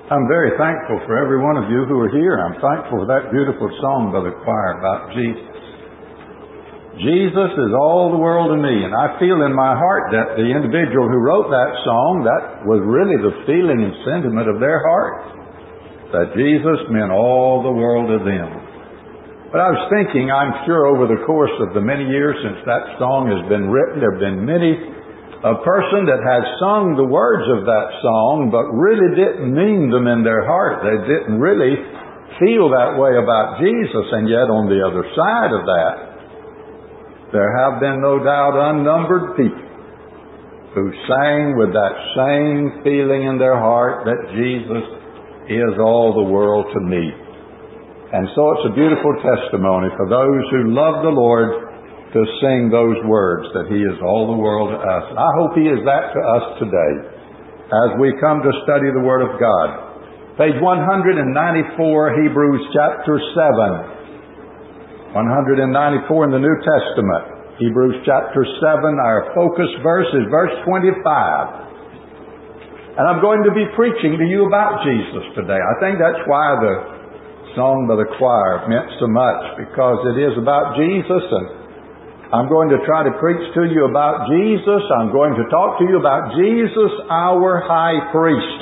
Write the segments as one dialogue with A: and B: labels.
A: I'm very thankful for every one of you who are here. I'm thankful for that beautiful song by the choir about Jesus. Jesus is all the world to me. And I feel in my heart that the individual who wrote that song, that was really the feeling and sentiment of their heart. That Jesus meant all the world to them. But I was thinking, I'm sure over the course of the many years since that song has been written, there have been many a person that had sung the words of that song but really didn't mean them in their heart. They didn't really feel that way about Jesus. And yet on the other side of that, there have been no doubt unnumbered people who sang with that same feeling in their heart that Jesus is all the world to me. And so it's a beautiful testimony for those who love the Lord to sing those words that He is all the world to us. I hope He is that to us today as we come to study the Word of God. Page 194, Hebrews chapter 7. 194 in the New Testament. Hebrews chapter 7, our focus verse is verse 25. And I'm going to be preaching to you about Jesus today. I think that's why the song by the choir meant so much, because it is about Jesus, and I'm going to try to preach to you about Jesus. I'm going to talk to you about Jesus, our high priest.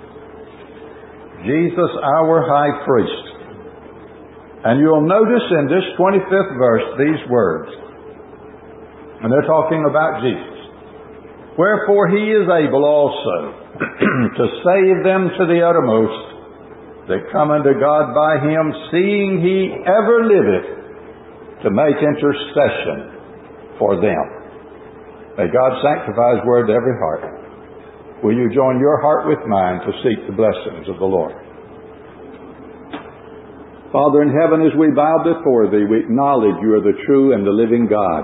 A: Jesus, our high priest. And you'll notice in this 25th verse these words. And they're talking about Jesus. Wherefore He is able also to save them to the uttermost that come unto God by Him, seeing He ever liveth to make intercession for them. May God sanctify His word to every heart. Will you join your heart with mine to seek the blessings of the Lord? Father in heaven, as we bow before Thee, we acknowledge You are the true and the living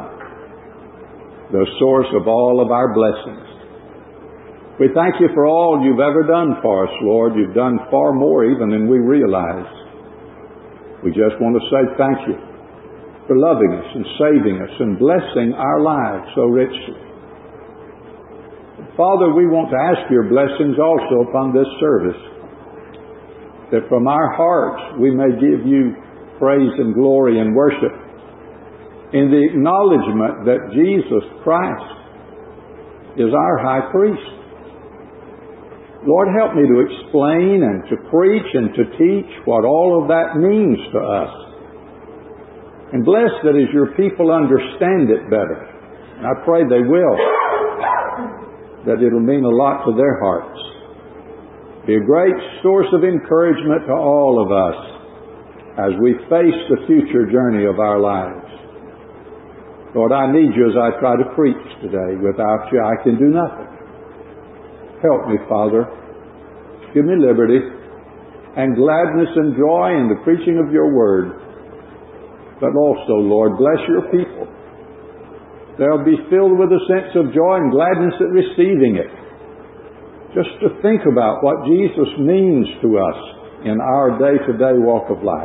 A: God, the source of all of our blessings. We thank You for all You've ever done for us, Lord. You've done far more even than we realize. We just want to say thank You for loving us and saving us and blessing our lives so richly. Father, we want to ask Your blessings also upon this service, that from our hearts we may give You praise and glory and worship in the acknowledgement that Jesus Christ is our high priest. Lord, help me to explain and to preach and to teach what all of that means to us. And bless that as Your people understand it better. And I pray they will. That it'll mean a lot to their hearts. Be a great source of encouragement to all of us as we face the future journey of our lives. Lord, I need You as I try to preach today. Without You, I can do nothing. Help me, Father. Give me liberty and gladness and joy in the preaching of Your word. But also, Lord, bless Your people. They'll be filled with a sense of joy and gladness at receiving it. Just to think about what Jesus means to us in our day-to-day walk of life.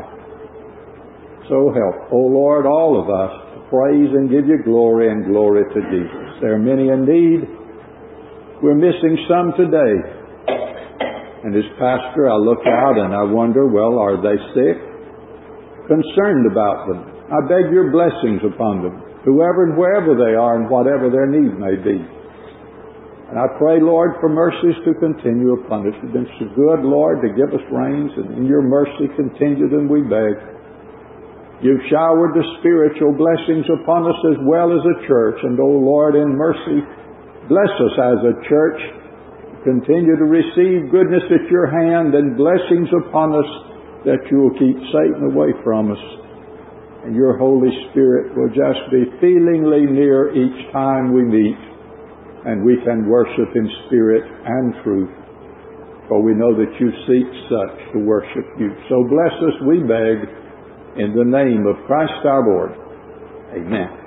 A: So help, O Lord, all of us to praise and give You glory and glory to Jesus. There are many in need. We're missing some today. And as pastor, I look out and I wonder, well, are they sick? Concerned about them. I beg Your blessings upon them, whoever and wherever they are and whatever their need may be. And I pray, Lord, for mercies to continue upon us. You've been so good, Lord, to give us rains, and in Your mercy continue them, we beg. You've showered the spiritual blessings upon us as well as a church, and, O Lord, in mercy, bless us as a church. Continue to receive goodness at Your hand and blessings upon us, that You will keep Satan away from us. And Your Holy Spirit will just be feelingly near each time we meet, and we can worship in spirit and truth. For we know that You seek such to worship You. So bless us, we beg, in the name of Christ our Lord. Amen.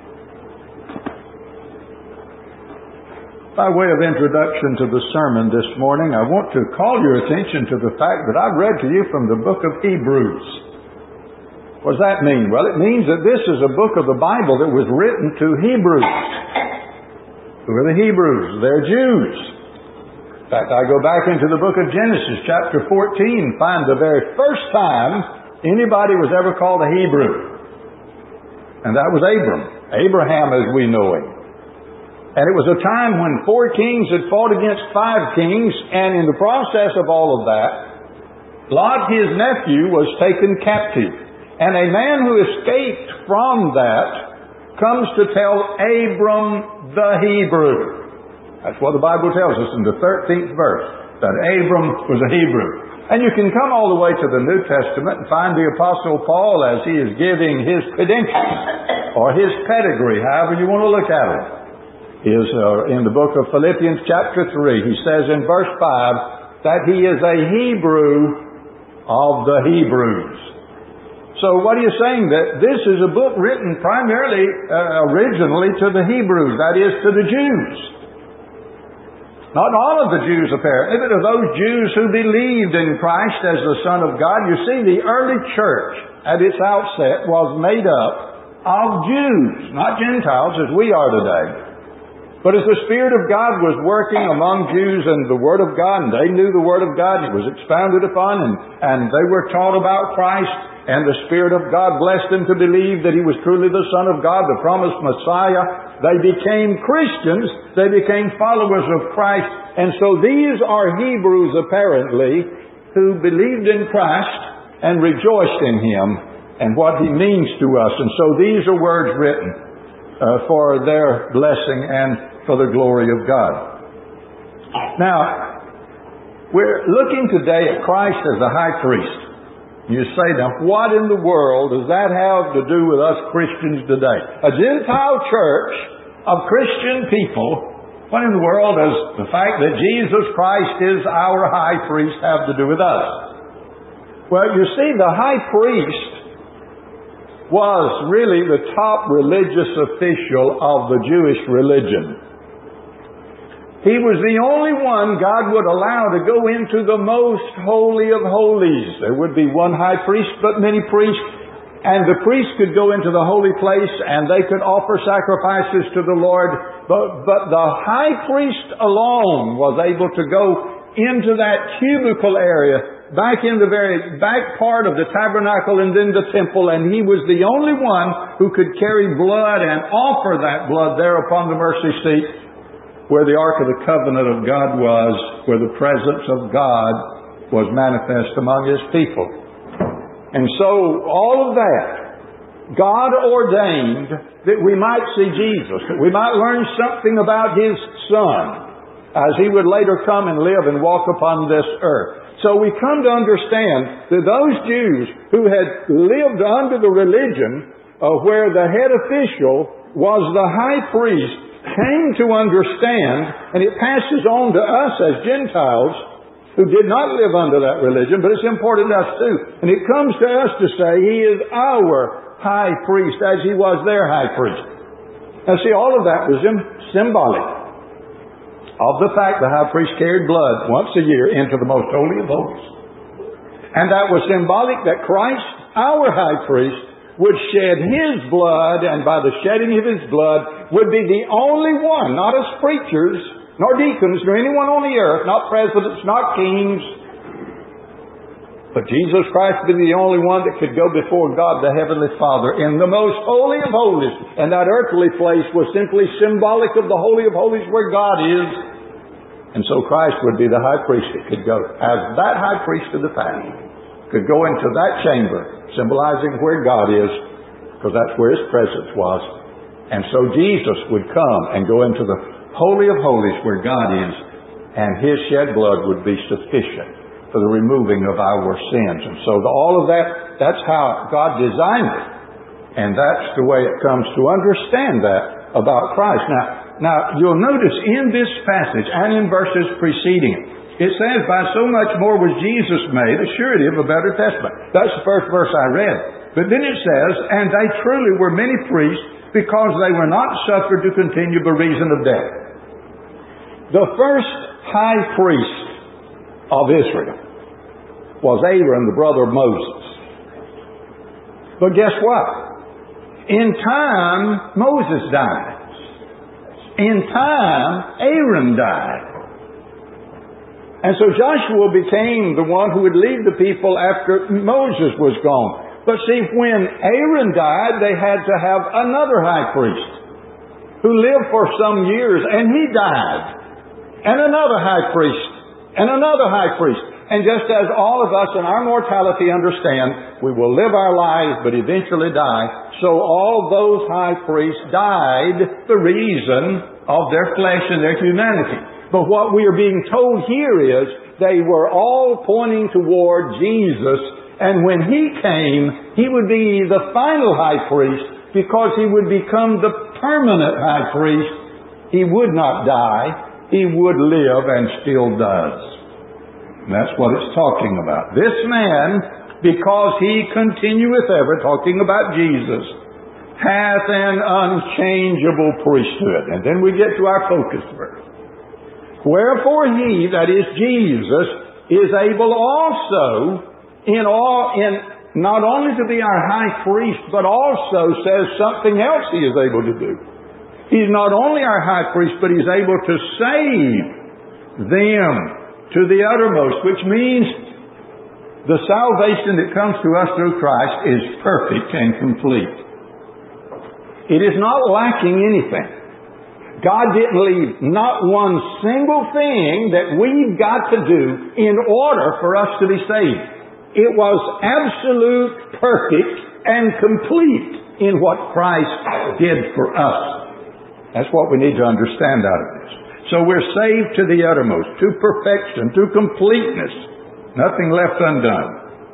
A: By way of introduction to the sermon this morning, I want to call your attention to the fact that I've read to you from the book of Hebrews. What does that mean? Well, it means that this is a book of the Bible that was written to Hebrews. Who are the Hebrews? They're Jews. In fact, I go back into the book of Genesis, chapter 14, find the very first time anybody was ever called a Hebrew. And that was Abraham as we know him. And it was a time when 4 kings had fought against 5 kings, and in the process of all of that, Lot, his nephew, was taken captive. And a man who escaped from that comes to tell Abram the Hebrew. That's what the Bible tells us in the 13th verse, that Abram was a Hebrew. And you can come all the way to the New Testament and find the Apostle Paul as he is giving his credentials, or his pedigree, however you want to look at it. In the book of Philippians chapter 3, he says in verse 5 that he is a Hebrew of the Hebrews. So what are you saying? That this is a book written primarily, originally to the Hebrews, that is, to the Jews. Not all of the Jews, apparently, but of those Jews who believed in Christ as the Son of God. You see, the early church, at its outset, was made up of Jews, not Gentiles as we are today. But as the Spirit of God was working among Jews and the Word of God, and they knew the Word of God, and it was expounded upon, and they were taught about Christ, and the Spirit of God blessed them to believe that He was truly the Son of God, the promised Messiah. They became Christians. They became followers of Christ. And so these are Hebrews, apparently, who believed in Christ and rejoiced in Him and what He means to us. And so these are words written for their blessing and for the glory of God. Now, we're looking today at Christ as a high priest. You say, now, what in the world does that have to do with us Christians today? A Gentile church of Christian people, what in the world does the fact that Jesus Christ is our high priest have to do with us? Well, you see, the high priest was really the top religious official of the Jewish religion. He was the only one God would allow to go into the most holy of holies. There would be one high priest, but many priests. And the priests could go into the holy place and they could offer sacrifices to the Lord. But the high priest alone was able to go into that cubicle area, back in the very back part of the tabernacle and then the temple. And he was the only one who could carry blood and offer that blood there upon the mercy seat, where the Ark of the Covenant of God was, where the presence of God was manifest among His people. And so, all of that, God ordained that we might see Jesus, that we might learn something about His Son, as He would later come and live and walk upon this earth. So we come to understand that those Jews who had lived under the religion where the head official was the high priest, came to understand, and it passes on to us as Gentiles who did not live under that religion, but it's important to us too. And it comes to us to say He is our high priest as He was their high priest. Now see, all of that was symbolic of the fact the high priest carried blood once a year into the most holy of holies. And that was symbolic that Christ, our high priest, would shed His blood, and by the shedding of His blood would be the only one, not us preachers, nor deacons, nor anyone on the earth, not presidents, not kings, but Jesus Christ would be the only one that could go before God the Heavenly Father in the most holy of holies. And that earthly place was simply symbolic of the holy of holies where God is. And so Christ would be the high priest that could go, as that high priest of the past, could go into that chamber, symbolizing where God is, because that's where His presence was. And so Jesus would come and go into the Holy of Holies where God is, and His shed blood would be sufficient for the removing of our sins. And so all of that, that's how God designed it. And that's the way it comes to understand that about Christ. Now you'll notice in this passage and in verses preceding it, it says, by so much more was Jesus made a surety of a better testament. That's the first verse I read. But then it says, and they truly were many priests, because they were not suffered to continue by reason of death. The first high priest of Israel was Aaron, the brother of Moses. But guess what? In time, Moses died. In time, Aaron died. And so Joshua became the one who would lead the people after Moses was gone. But see, when Aaron died, they had to have another high priest who lived for some years, and he died. And another high priest, and another high priest. And just as all of us in our mortality understand, we will live our lives but eventually die, so all those high priests died the reason of their flesh and their humanity. But what we are being told here is they were all pointing toward Jesus, and when He came, He would be the final high priest because He would become the permanent high priest. He would not die. He would live and still does. And that's what it's talking about. This man, because He continueth ever, talking about Jesus, hath an unchangeable priesthood. And then we get to our focus verse. Wherefore He, that is Jesus, is able also not only to be our high priest, but also says something else He is able to do. He's not only our high priest, but He's able to save them to the uttermost, which means the salvation that comes to us through Christ is perfect and complete. It is not lacking anything. God didn't leave not one single thing that we've got to do in order for us to be saved. It was absolute, perfect, and complete in what Christ did for us. That's what we need to understand out of this. So we're saved to the uttermost, to perfection, to completeness. Nothing left undone.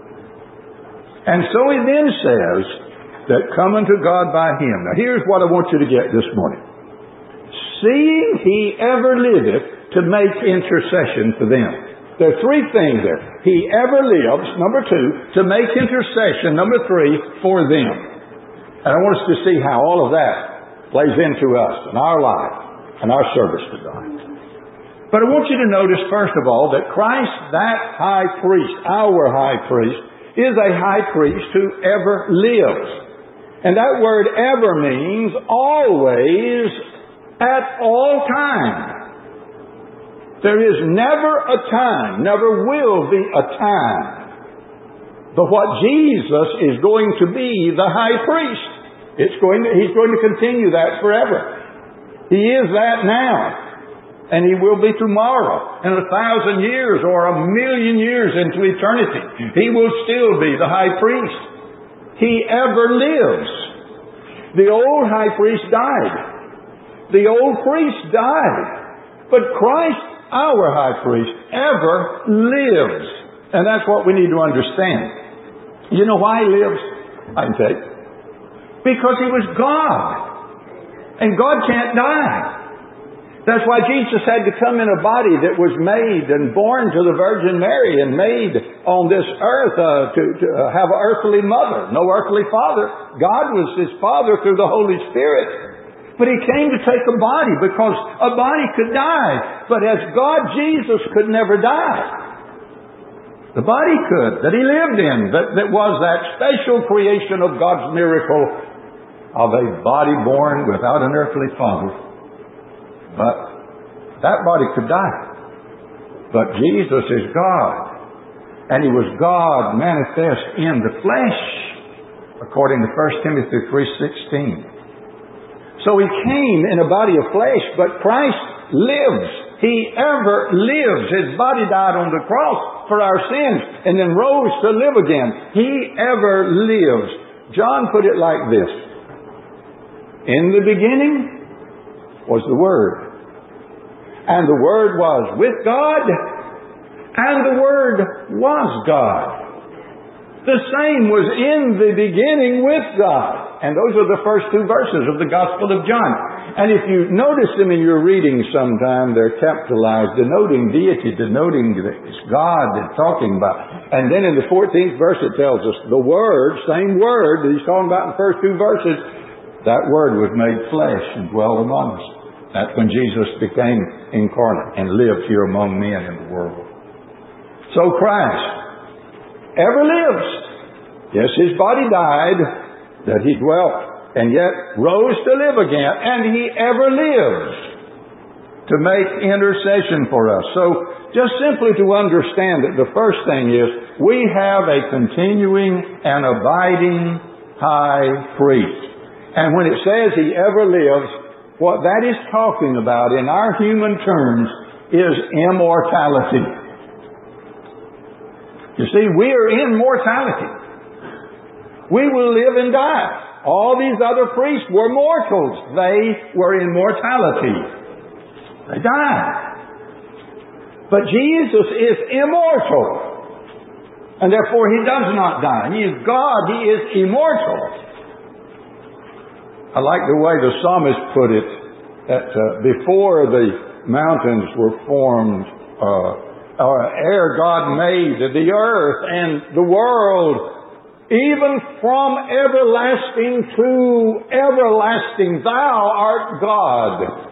A: And so He then says that come unto God by Him. Now here's what I want you to get this morning. Seeing He ever liveth to make intercession for them. There are three things there. He ever lives, number two, to make intercession, number three, for them. And I want us to see how all of that plays into us and our life and our service to God. But I want you to notice, first of all, that Christ, that high priest, our high priest, is a high priest who ever lives. And that word ever means always, at all times. There is never a time, never will be a time, but what Jesus is going to be the high priest. He's going to continue that forever. He is that now, and He will be tomorrow, and 1,000 years or 1,000,000 years into eternity. He will still be the high priest. He ever lives. The old high priest died. The old priest died. But Christ, our high priest, ever lives. And that's what we need to understand. You know why He lives? I can tell you. Because He was God. And God can't die. That's why Jesus had to come in a body that was made and born to the Virgin Mary and made on this earth to have an earthly mother, no earthly father. God was His Father through the Holy Spirit. But He came to take a body because a body could die. But as God, Jesus could never die. The body could, that He lived in, that was that special creation of God's miracle of a body born without an earthly father. But that body could die. But Jesus is God. And He was God manifest in the flesh, according to 1 Timothy 3:16. So He came in a body of flesh, but Christ lives. He ever lives. His body died on the cross for our sins and then rose to live again. He ever lives. John put it like this. In the beginning was the Word. And the Word was with God. And the Word was God. The same was in the beginning with God. And those are the first two verses of the Gospel of John. And if you notice them in your reading sometime, they're capitalized, denoting deity, denoting that it's God that's talking about. And then in the 14th verse it tells us the Word, same Word that He's talking about in the first two verses, that Word was made flesh and dwelt among us. That's when Jesus became incarnate and lived here among men in the world. So Christ ever lives. Yes, His body died, that He dwelt, and yet rose to live again, and He ever lives. to make intercession for us. So, just simply to understand that the first thing is, we have a continuing and abiding high priest. And when it says He ever lives, what that is talking about in our human terms is immortality. You see, we are in mortality. We will live and die. All these other priests were mortals. They were in mortality. They died. But Jesus is immortal. And therefore He does not die. He is God. He is immortal. I like the way the psalmist put it, that before the mountains were formed, ere God made the earth and the world, even from everlasting to everlasting, Thou art God.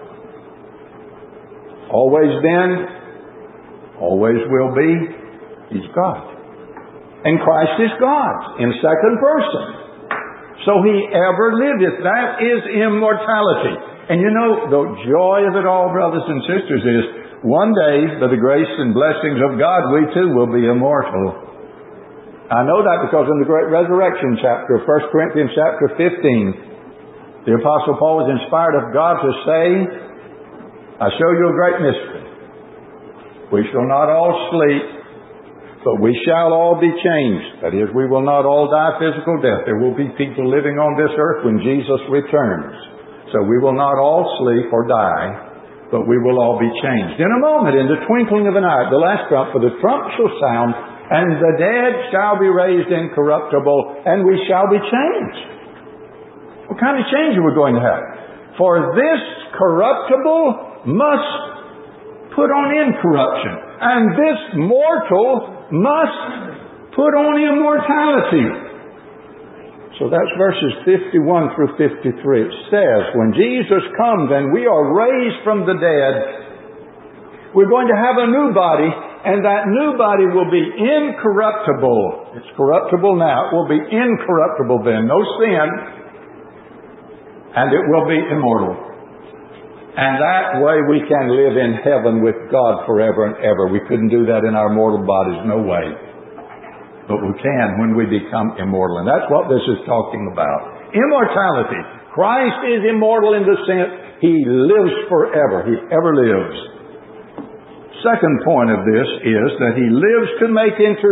A: Always been, always will be, He's God. And Christ is God in second person. So He ever liveth. That is immortality. And you know, the joy of it all, brothers and sisters, is one day, by the grace and blessings of God, we too will be immortal. I know that because in the great resurrection chapter of 1 Corinthians chapter 15, the Apostle Paul was inspired of God to say, I show you a great mystery. We shall not all sleep, but we shall all be changed. That is, we will not all die physical death. There will be people living on this earth when Jesus returns. So we will not all sleep or die, but we will all be changed. In a moment, in the twinkling of an eye, the last trump, for the trump shall sound, and the dead shall be raised incorruptible, and we shall be changed. What kind of change are we going to have? For this corruptible must put on incorruption, and this mortal must put on immortality. So that's verses 51 through 53. It says, when Jesus comes and we are raised from the dead, we're going to have a new body, and that new body will be incorruptible. It's corruptible now. It will be incorruptible then. No sin. And it will be immortal. And that way we can live in heaven with God forever and ever. We couldn't do that in our mortal bodies. No way. But we can when we become immortal. And that's what this is talking about. Immortality. Christ is immortal in the sense He lives forever. He ever lives. Second point of this is that He lives to make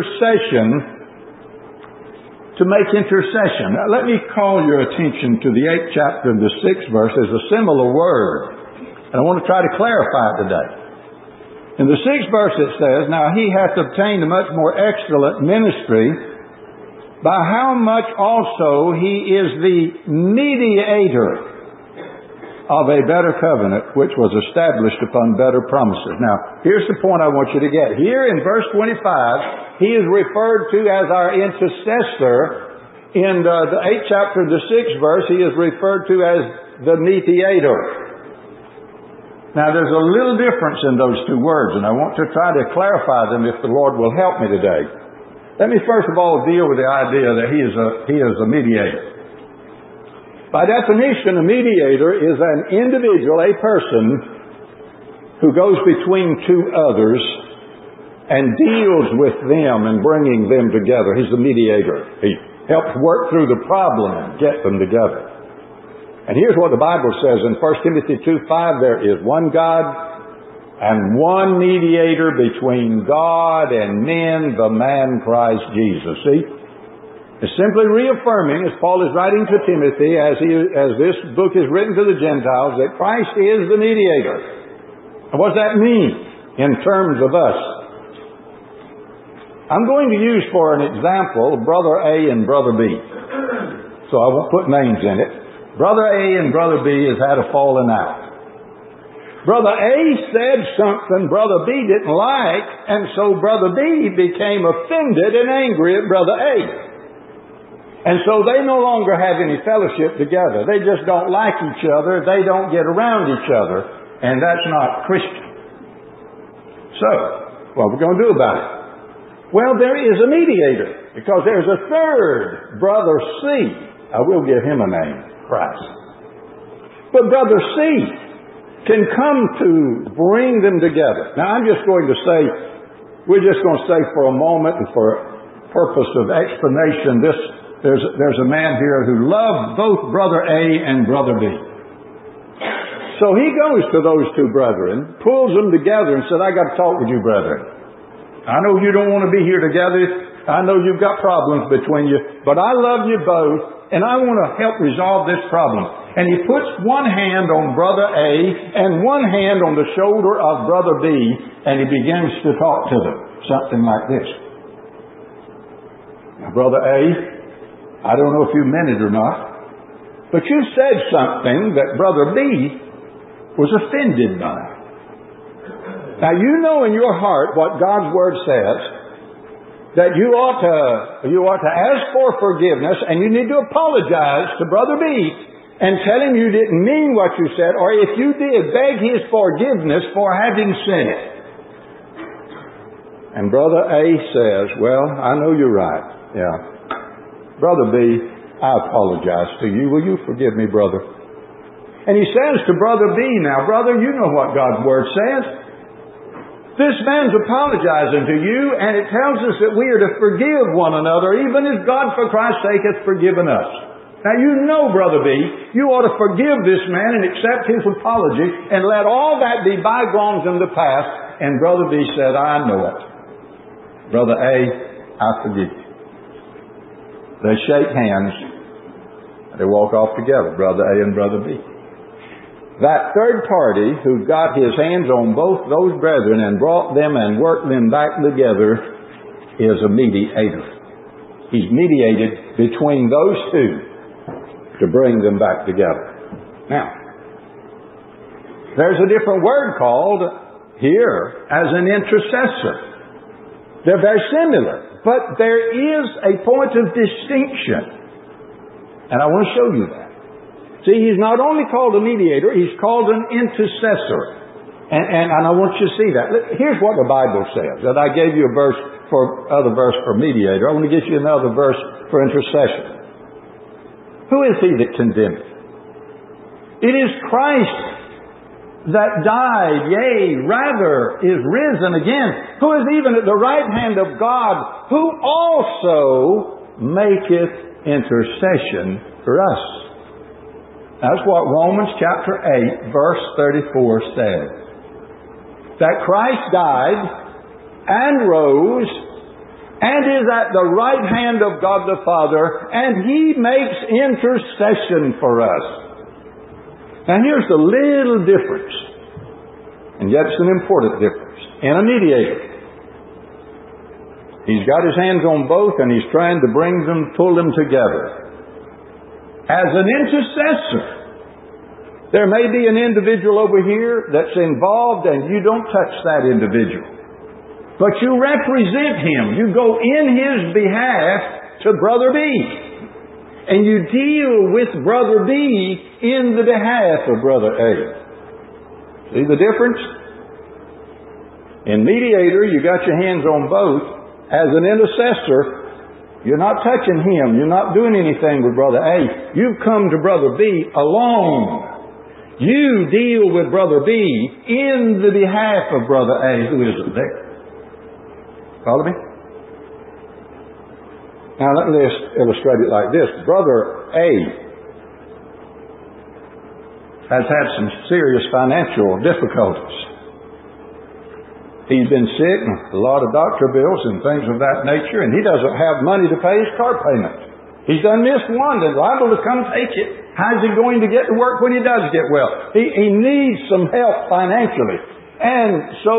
A: intercession. To make intercession. Now let me call your attention to the 8th chapter of the 6th verse as a similar word. And I want to try to clarify it today. In the 6th verse it says, now He hath obtained a much more excellent ministry, by how much also He is the mediator of a better covenant, which was established upon better promises. Now, here's the point I want you to get. Here in verse 25, He is referred to as our intercessor. In the 8th chapter of the 6th verse, He is referred to as the mediator. Now, there's a little difference in those two words, and I want to try to clarify them if the Lord will help me today. Let me first of all deal with the idea that He is a mediator. By definition, a mediator is an individual, a person, who goes between two others and deals with them and bringing them together. He's the mediator. He helps work through the problem and get them together. And here's what the Bible says in 1 Timothy 2:5, there is one God and one mediator between God and men, the man Christ Jesus. See? It's simply reaffirming, as Paul is writing to Timothy, as this book is written to the Gentiles, that Christ is the mediator. And what does that mean in terms of us? I'm going to use for an example Brother A and Brother B. So I won't put names in it. Brother A and Brother B has had a falling out. Brother A said something Brother B didn't like, and so Brother B became offended and angry at Brother A. And so they no longer have any fellowship together. They just don't like each other. They don't get around each other. And that's not Christian. So, what are we going to do about it? Well, there is a mediator, because there's a third, Brother C. I will give him a name. Christ. But Brother C, can come to bring them together. Now, I'm just going to say, we're just going to say for a moment and for purpose of explanation, there's a man here who loved both Brother A and Brother B. So he goes to those two brethren, pulls them together and said, I got to talk with you, brethren. I know you don't want to be here together. I know you've got problems between you, but I love you both, and I want to help resolve this problem. And he puts one hand on Brother A and one hand on the shoulder of Brother B, and he begins to talk to them. Something like this. Now, Brother A, I don't know if you meant it or not, but you said something that Brother B was offended by. Now, you know in your heart what God's Word says, that you ought to ask for forgiveness, and you need to apologize to Brother B and tell him you didn't mean what you said, or if you did, beg his forgiveness for having said it. And Brother A says, well, I know you're right. Yeah. Brother B, I apologize to you. Will you forgive me, brother? And he says to Brother B, now, brother, you know what God's Word says. This man's apologizing to you, and it tells us that we are to forgive one another, even as God, for Christ's sake, hath forgiven us. Now, you know, Brother B, you ought to forgive this man and accept his apology and let all that be bygones in the past. And Brother B said, I know it. Brother A, I forgive you. They shake hands, and they walk off together, Brother A and Brother B. That third party who got his hands on both those brethren and brought them and worked them back together is a mediator. He's mediated between those two to bring them back together. Now, there's a different word called here as an intercessor. They're very similar, but there is a point of distinction. And I want to show you that. See, he's not only called a mediator, he's called an intercessor. And I want you to see that. Here's what the Bible says. That I gave you a verse for mediator. I want to give you another verse for intercession. Who is he that condemneth? It is Christ that died, yea, rather is risen again, who is even at the right hand of God, who also maketh intercession for us. That's what Romans chapter 8, verse 34 says. That Christ died and rose and is at the right hand of God the Father, and He makes intercession for us. Now here's the little difference, and yet it's an important difference, in a mediator. He's got his hands on both, and he's trying to pull them together. As an intercessor, there may be an individual over here that's involved and you don't touch that individual. But you represent him. You go in his behalf to Brother B. And you deal with Brother B in the behalf of Brother A. See the difference? In mediator, you got your hands on both. As an intercessor, you're not touching him. You're not doing anything with Brother A. You've come to Brother B alone. You deal with Brother B in the behalf of Brother A, who isn't there. Follow me? Now let me illustrate it like this. Brother A has had some serious financial difficulties. He's been sick and a lot of doctor bills and things of that nature, and he doesn't have money to pay his car payment. He's done missed one and liable to come take it. How's he going to get to work when he does get well? He needs some help financially. And so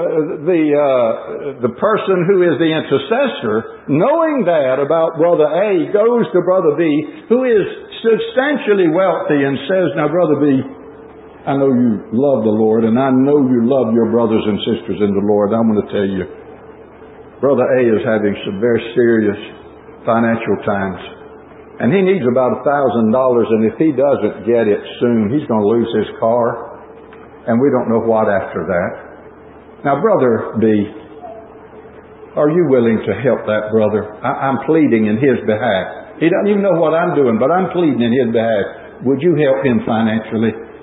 A: the person who is the intercessor, knowing that about Brother A, goes to Brother B, who is substantially wealthy, and says, now Brother B, I know you love the Lord, and I know you love your brothers and sisters in the Lord. I'm going to tell you, Brother A is having some very serious financial times. And he needs about $1,000, and if he doesn't get it soon, he's going to lose his car. And we don't know what after that. Now, Brother B, are you willing to help that brother? I'm pleading in his behalf. He doesn't even know what I'm doing, but I'm pleading in his behalf. Would you help him financially?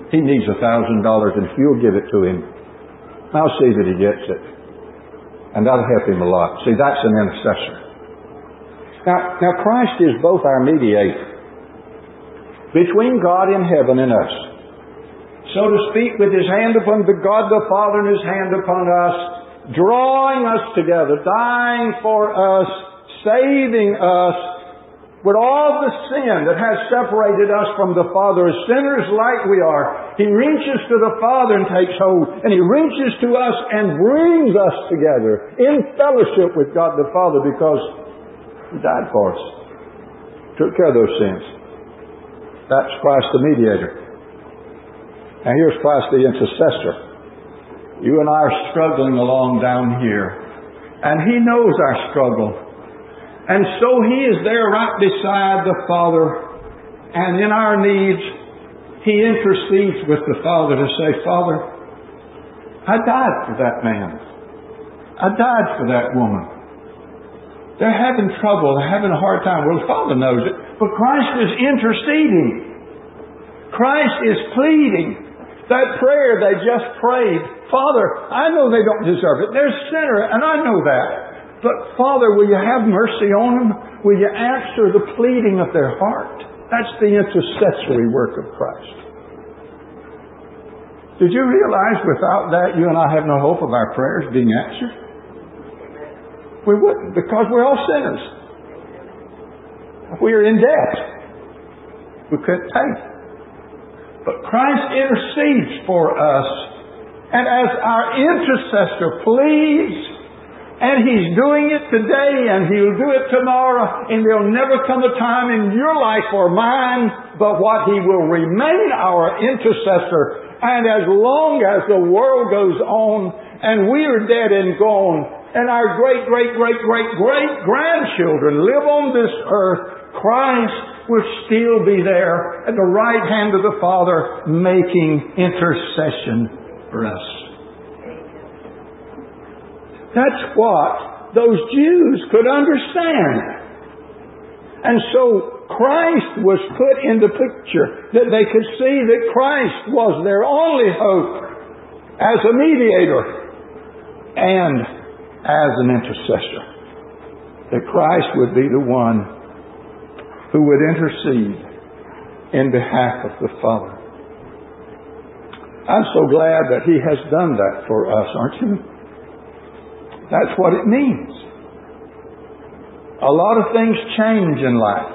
A: He needs $1,000, and if you'll give it to him, I'll see that he gets it. And that'll help him a lot. See, that's an intercessor. Now Christ is both our mediator between God in heaven and us. So to speak, with His hand upon God the Father and His hand upon us, drawing us together, dying for us, saving us, with all the sin that has separated us from the Father, as sinners like we are, He reaches to the Father and takes hold, and He reaches to us and brings us together in fellowship with God the Father, because He died for us, took care of those sins. That's Christ the mediator. And here's Christ the intercessor. You and I are struggling along down here, and He knows our struggle. And so He is there right beside the Father, and in our needs, He intercedes with the Father to say, Father, I died for that man. I died for that woman. They're having trouble. They're having a hard time. Well, the Father knows it. But Christ is interceding. Christ is pleading. That prayer they just prayed, Father, I know they don't deserve it. They're a sinner, and I know that. But Father, will You have mercy on them? Will You answer the pleading of their heart? That's the intercessory work of Christ. Did you realize without that you and I have no hope of our prayers being answered? We wouldn't, because we're all sinners. We are in debt. We couldn't pay. But Christ intercedes for us, and as our intercessor pleads, and He's doing it today, and He'll do it tomorrow, and there'll never come a time in your life or mine but what He will remain our intercessor. And as long as the world goes on, and we are dead and gone, and our great-great-great-great-grandchildren live on this earth, Christ will still be there at the right hand of the Father, making intercession for us. That's what those Jews could understand. And so Christ was put in the picture, that they could see that Christ was their only hope as a mediator and as an intercessor. That Christ would be the one who would intercede in behalf of the Father. I'm so glad that He has done that for us, aren't you? That's what it means. A lot of things change in life.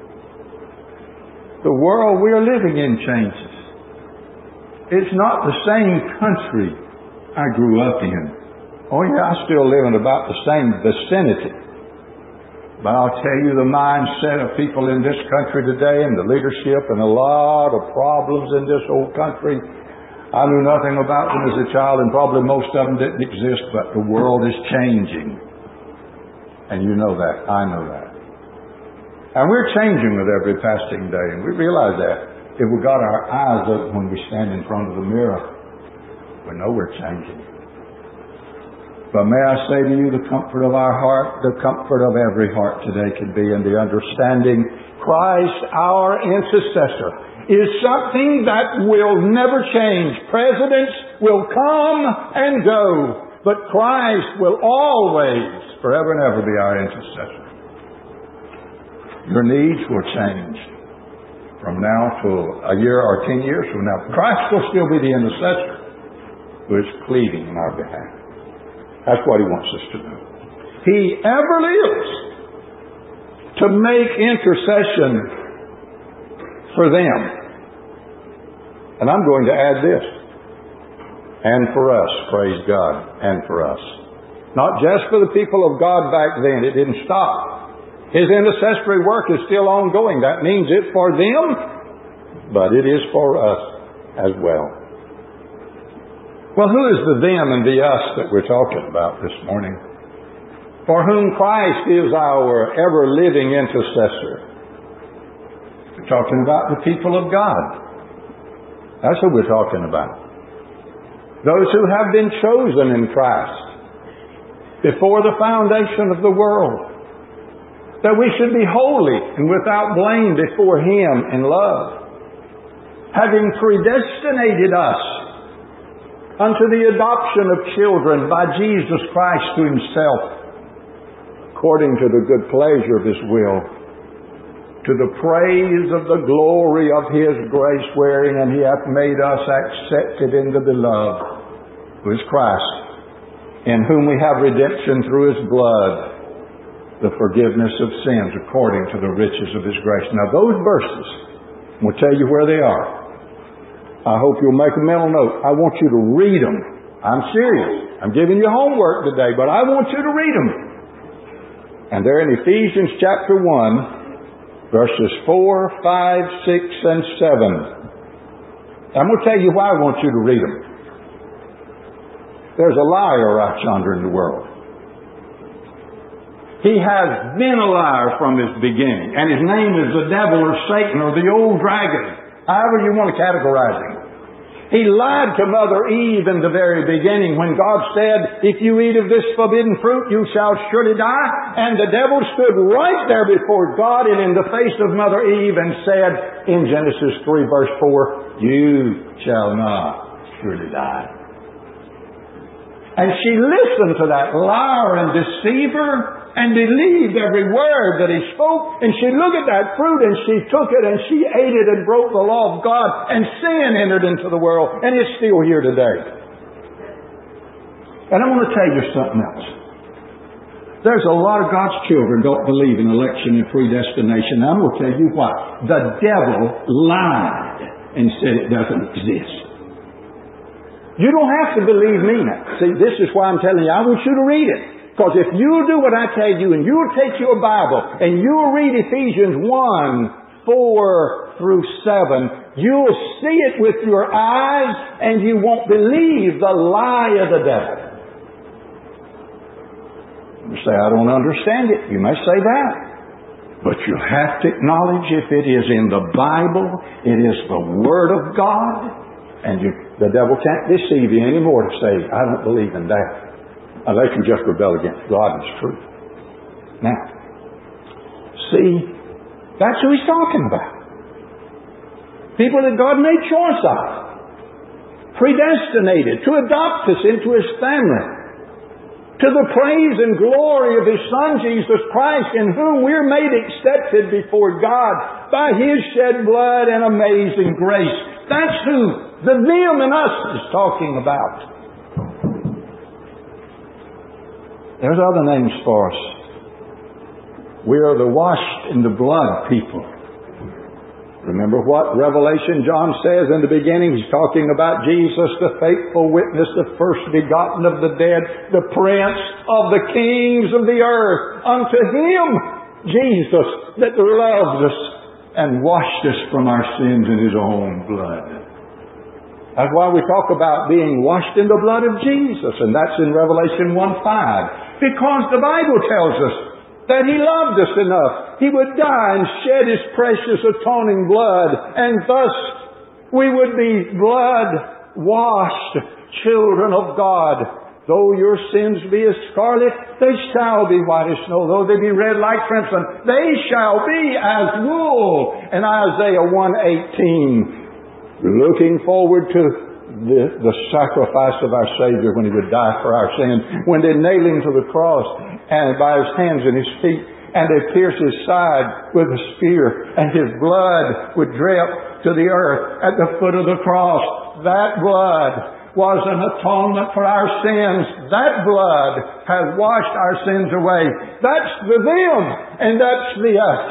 A: The world we are living in changes. It's not the same country I grew up in. Oh yeah, I still live in about the same vicinity. But I'll tell you, the mindset of people in this country today, and the leadership, and a lot of problems in this old country, I knew nothing about them as a child, and probably most of them didn't exist, but the world is changing. And you know that. I know that. And we're changing with every passing day, and we realize that. If we got our eyes open when we stand in front of the mirror, we know we're changing. But may I say to you, the comfort of our heart, the comfort of every heart today can be in the understanding Christ, our intercessor, is something that will never change. Presidents will come and go, but Christ will always, forever and ever, be our intercessor. Your needs will change from now to a year or 10 years from now. Christ will still be the intercessor who is pleading in our behalf. That's what He wants us to do. He ever lives to make intercession for them. And I'm going to add this. And for us, praise God, and for us. Not just for the people of God back then. It didn't stop. His intercessory work is still ongoing. That means it's for them, but it is for us as well. Well, who is the them and the us that we're talking about this morning? For whom Christ is our ever-living intercessor. We're talking about the people of God. That's who we're talking about. Those who have been chosen in Christ before the foundation of the world. That we should be holy and without blame before Him in love. having predestinated us unto the adoption of children by Jesus Christ to Himself, according to the good pleasure of His will, to the praise of the glory of His grace, wherein He hath made us accepted in the Beloved, who is Christ, in whom we have redemption through His blood, the forgiveness of sins according to the riches of His grace. Now those verses, we'll tell you where they are. I hope you'll make a mental note. I want you to read them. I'm serious. I'm giving you homework today, but I want you to read them. And they're in Ephesians chapter 1, verses 4, 5, 6, and 7. I'm going to tell you why I want you to read them. There's a liar right yonder in the world. He has been a liar from his beginning, and his name is the devil or Satan or the old dragon, however you want to categorize him. He lied to Mother Eve in the very beginning when God said, if you eat of this forbidden fruit, you shall surely die. And the devil stood right there before God and in the face of Mother Eve and said in Genesis 3 verse 4, you shall not surely die. And she listened to that liar and deceiver and believed every word that he spoke. And she looked at that fruit and she took it and she ate it and broke the law of God. And sin entered into the world. And it's still here today. And I want to tell you something else. There's a lot of God's children don't believe in election and predestination. I'm going to tell you why. The devil lied and said it doesn't exist. You don't have to believe me now. See, this is why I'm telling you, I want you to read it. Because if you do what I tell you and you'll take your Bible and you'll read Ephesians 1, 4 through 7, you'll see it with your eyes and you won't believe the lie of the devil. You say, I don't understand it. You may say that. But you have to acknowledge if it is in the Bible, it is the Word of God, and the devil can't deceive you anymore to say, I don't believe in that. Unless you just rebel against God and His truth. Now, see, that's who He's talking about. People that God made choice of. Predestinated to adopt us into His family. To the praise and glory of His Son, Jesus Christ, in whom we're made accepted before God by His shed blood and amazing grace. That's who the them and us is talking about. There's other names for us. We are the washed in the blood people. Remember what Revelation John says in the beginning? He's talking about Jesus, the faithful witness, the first begotten of the dead, the Prince of the kings of the earth. Unto Him, Jesus, that loved us and washed us from our sins in His own blood. That's why we talk about being washed in the blood of Jesus. And that's in Revelation 1:5. Because the Bible tells us that He loved us enough. He would die and shed His precious atoning blood. And thus we would be blood-washed children of God. Though your sins be as scarlet, they shall be white as snow. Though they be red like crimson, they shall be as wool. And Isaiah 1:18. Looking forward to the sacrifice of our Savior when He would die for our sins. When they nail Him to the cross and by His hands and His feet, and they pierce His side with a spear, and His blood would drip to the earth at the foot of the cross. That blood was an atonement for our sins. That blood has washed our sins away. That's the them, and that's the us.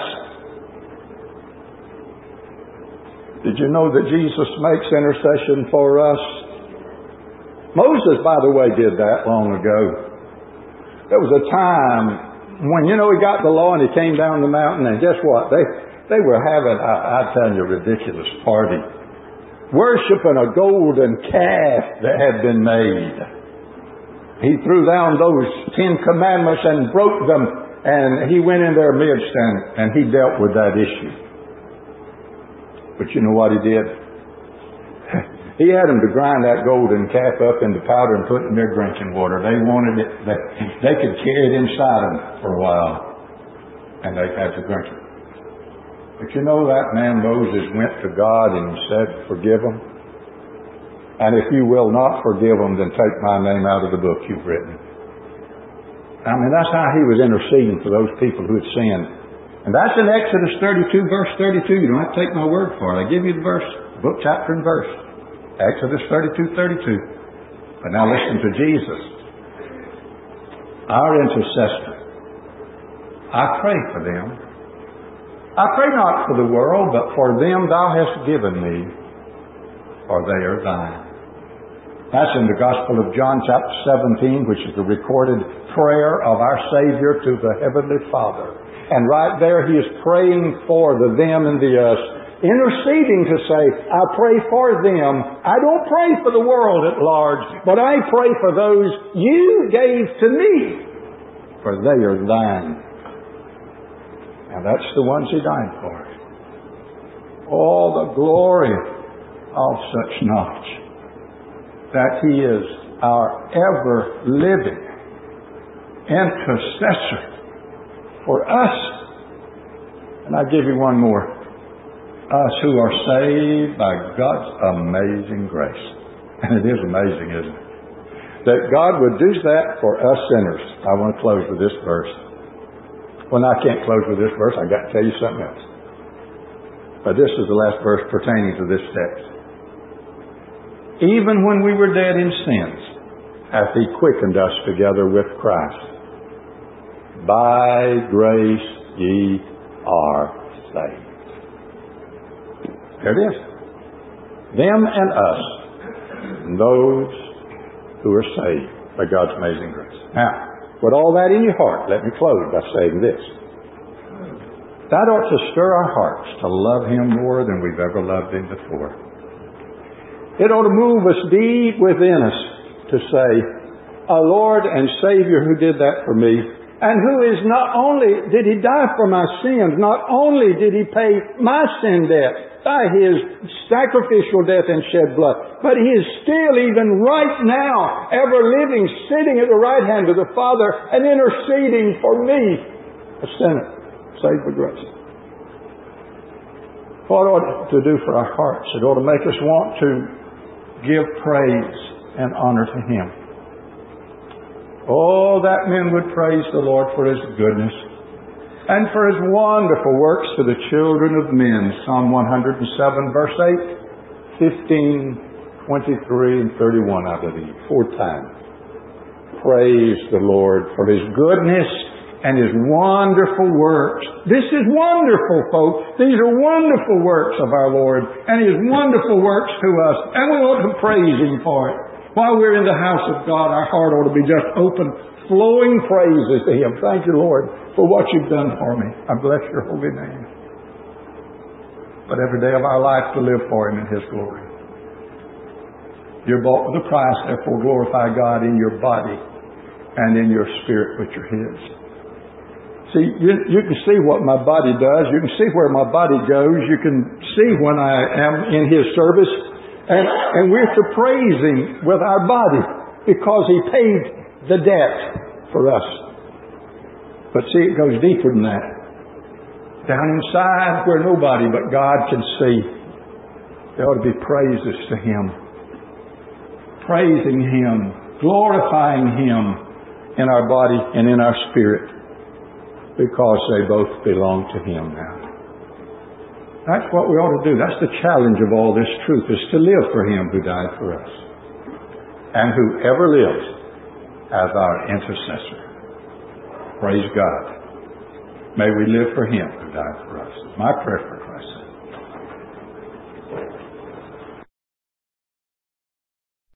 A: Did you know that Jesus makes intercession for us? Moses, by the way, did that long ago. There was a time when, he got the law and he came down the mountain, and guess what? They were having, I tell you, a ridiculous party. Worshiping a golden calf that had been made. He threw down those 10 commandments and broke them, and he went in their midst and he dealt with that issue. But you know what he did? He had them to grind that golden calf up into powder and put it in their drinking water. They wanted it. They could carry it inside them for a while. And they had to drink it. But you know that man Moses went to God and said, forgive them. And if you will not forgive them, then take my name out of the book you've written. I mean, that's how he was interceding for those people who had sinned. And that's in Exodus 32, verse 32. You don't have to take my word for it. I give you the verse, book, chapter, and verse. Exodus 32, 32. But now listen to Jesus, our intercessor. I pray for them. I pray not for the world, but for them thou hast given me, for they are thine. That's in the Gospel of John, chapter 17, which is the recorded prayer of our Savior to the Heavenly Father. And right there he is praying for the them and the us, interceding to say, I pray for them. I don't pray for the world at large, but I pray for those you gave to me, for they are thine. And that's the ones he died for. All the glory of such knowledge, that he is our ever-living intercessor for us. And I give you one more. Us who are saved by God's amazing grace. And it is amazing, isn't it? That God would do that for us sinners. I want to close with this verse. Well, I can't close with this verse. I've got to tell you something else. But this is the last verse pertaining to this text. Even when we were dead in sins, hath he quickened us together with Christ. By grace ye are saved. There it is. Them and us, and those who are saved by God's amazing grace. Now, with all that in your heart, let me close by saying this. That ought to stir our hearts to love him more than we've ever loved him before. It ought to move us deep within us to say, a Lord and Savior who did that for me, and who is not only did he die for my sins, not only did he pay my sin debt by his sacrificial death and shed blood, but he is still even right now ever living, sitting at the right hand of the Father and interceding for me, a sinner, saved by grace. What ought it to do for our hearts? It ought to make us want to give praise and honor to him. Oh, that men would praise the Lord for his goodness and for his wonderful works to the children of men. Psalm 107, verse 8, 15, 23, and 31, I believe. 4 times. Praise the Lord for his goodness and his wonderful works. This is wonderful, folks. These are wonderful works of our Lord and his wonderful works to us. And we ought to praise him for it. While we're in the house of God, our heart ought to be just open, flowing praises to him. Thank you, Lord, for what you've done for me. I bless your holy name. But every day of our life to live for him in his glory. You're bought with a price, therefore glorify God in your body and in your spirit, which are his. See, you can see what my body does. You can see where my body goes. You can see when I am in his service. And we're to praise him with our body because he paid the debt for us. But see, it goes deeper than that. Down inside where nobody but God can see, there ought to be praises to him. Praising him, glorifying him in our body and in our spirit because they both belong to him now. That's what we ought to do. That's the challenge of all this truth, is to live for him who died for us. And who ever lives as our intercessor. Praise God. May we live for him who died for us. My prayer for Christ.